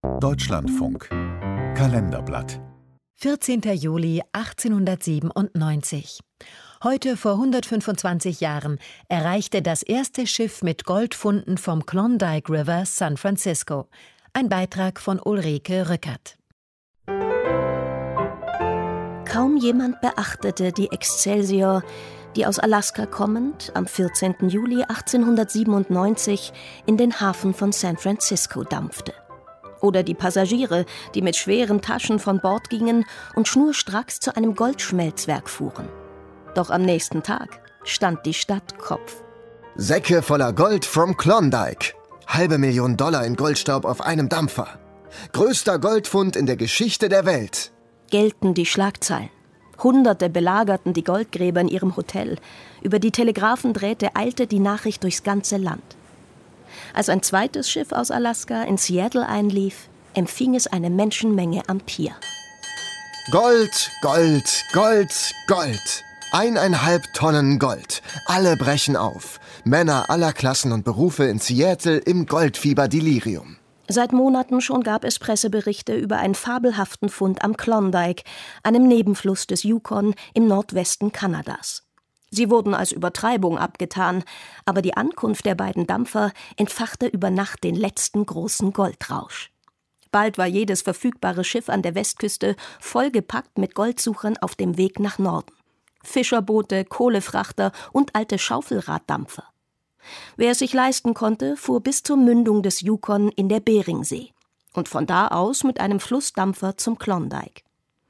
Deutschlandfunk Kalenderblatt 14. Juli 1897. Heute vor 125 Jahren erreichte das erste Schiff mit Goldfunden vom Klondike River San Francisco. Ein Beitrag von Ulrike Rückert. Kaum jemand beachtete die Excelsior, die aus Alaska kommend am 14. Juli 1897 in den Hafen von San Francisco dampfte. Oder die Passagiere, die mit schweren Taschen von Bord gingen und schnurstracks zu einem Goldschmelzwerk fuhren. Doch am nächsten Tag stand die Stadt Kopf. Säcke voller Gold from Klondike. $500.000 in Goldstaub auf einem Dampfer. Größter Goldfund in der Geschichte der Welt. Gellten die Schlagzeilen. Hunderte belagerten die Goldgräber in ihrem Hotel. Über die Telegraphendrähte eilte die Nachricht durchs ganze Land. Als ein zweites Schiff aus Alaska in Seattle einlief, empfing es eine Menschenmenge am Pier. Gold, Gold, Gold, Gold. 1,5 Tonnen Gold. Alle brechen auf. Männer aller Klassen und Berufe in Seattle im Goldfieber-Delirium. Seit Monaten schon gab es Presseberichte über einen fabelhaften Fund am Klondike, einem Nebenfluss des Yukon im Nordwesten Kanadas. Sie wurden als Übertreibung abgetan, aber die Ankunft der beiden Dampfer entfachte über Nacht den letzten großen Goldrausch. Bald war jedes verfügbare Schiff an der Westküste vollgepackt mit Goldsuchern auf dem Weg nach Norden. Fischerboote, Kohlefrachter und alte Schaufelraddampfer. Wer es sich leisten konnte, fuhr bis zur Mündung des Yukon in der Beringsee und von da aus mit einem Flussdampfer zum Klondike.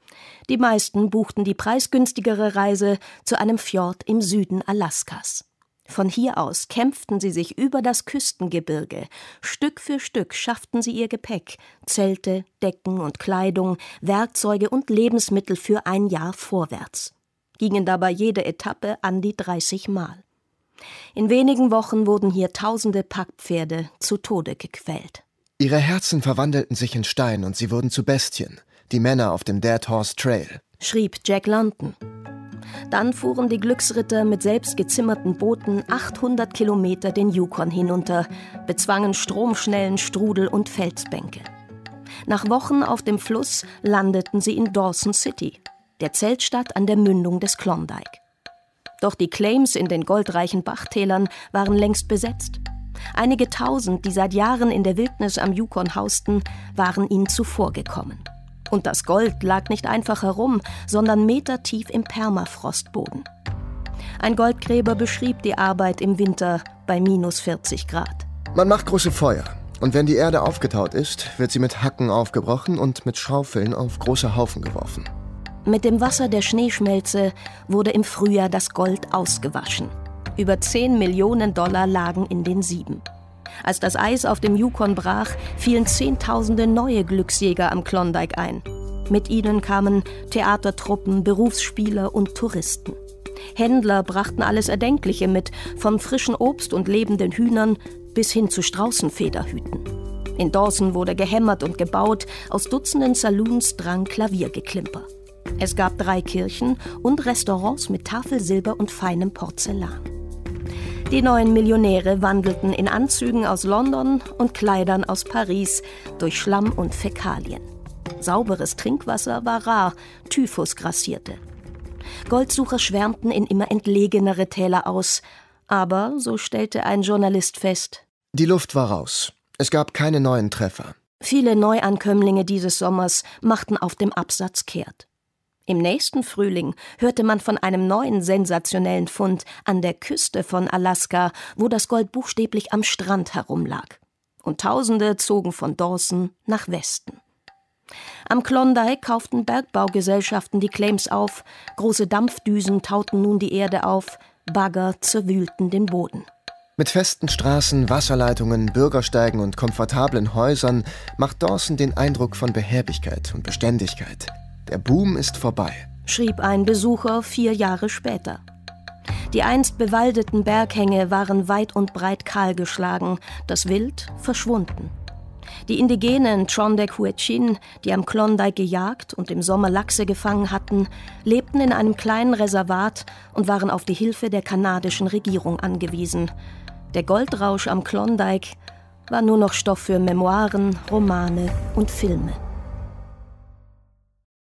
Die meisten buchten die preisgünstigere Reise zu einem Fjord im Süden Alaskas. Von hier aus kämpften sie sich über das Küstengebirge. Stück für Stück schafften sie ihr Gepäck, Zelte, Decken und Kleidung, Werkzeuge und Lebensmittel für ein Jahr vorwärts. Gingen dabei jede Etappe an die 30 Mal. In wenigen Wochen wurden hier tausende Packpferde zu Tode gequält. Ihre Herzen verwandelten sich in Stein und sie wurden zu Bestien. Die Männer auf dem Dead Horse Trail, schrieb Jack London. Dann fuhren die Glücksritter mit selbst gezimmerten Booten 800 Kilometer den Yukon hinunter, bezwangen stromschnellen Strudel und Felsbänke. Nach Wochen auf dem Fluss landeten sie in Dawson City, der Zeltstadt an der Mündung des Klondike. Doch die Claims in den goldreichen Bachtälern waren längst besetzt. Einige Tausend, die seit Jahren in der Wildnis am Yukon hausten, waren ihnen zuvorgekommen. Und das Gold lag nicht einfach herum, sondern metertief im Permafrostboden. Ein Goldgräber beschrieb die Arbeit im Winter bei minus 40 Grad. Man macht große Feuer. Und wenn die Erde aufgetaut ist, wird sie mit Hacken aufgebrochen und mit Schaufeln auf große Haufen geworfen. Mit dem Wasser der Schneeschmelze wurde im Frühjahr das Gold ausgewaschen. Über $10 Millionen lagen in den Sieben. Als das Eis auf dem Yukon brach, fielen Zehntausende neue Glücksjäger am Klondike ein. Mit ihnen kamen Theatertruppen, Berufsspieler und Touristen. Händler brachten alles Erdenkliche mit, von frischen Obst und lebenden Hühnern bis hin zu Straußenfederhüten. In Dawson wurde gehämmert und gebaut, aus Dutzenden Saloons drang Klaviergeklimper. Es gab 3 Kirchen und Restaurants mit Tafelsilber und feinem Porzellan. Die neuen Millionäre wandelten in Anzügen aus London und Kleidern aus Paris durch Schlamm und Fäkalien. Sauberes Trinkwasser war rar, Typhus grassierte. Goldsucher schwärmten in immer entlegenere Täler aus, aber, so stellte ein Journalist fest, die Luft war raus. Es gab keine neuen Treffer. Viele Neuankömmlinge dieses Sommers machten auf dem Absatz kehrt. Im nächsten Frühling hörte man von einem neuen sensationellen Fund an der Küste von Alaska, wo das Gold buchstäblich am Strand herumlag. Und Tausende zogen von Dawson nach Westen. Am Klondike kauften Bergbaugesellschaften die Claims auf, große Dampfdüsen tauten nun die Erde auf, Bagger zerwühlten den Boden. Mit festen Straßen, Wasserleitungen, Bürgersteigen und komfortablen Häusern macht Dawson den Eindruck von Behäbigkeit und Beständigkeit. Der Boom ist vorbei, schrieb ein Besucher 4 Jahre später. Die einst bewaldeten Berghänge waren weit und breit kahlgeschlagen, das Wild verschwunden. Die indigenen Chondequechin, die am Klondike gejagt und im Sommer Lachse gefangen hatten, lebten in einem kleinen Reservat und waren auf die Hilfe der kanadischen Regierung angewiesen. Der Goldrausch am Klondike war nur noch Stoff für Memoiren, Romane und Filme.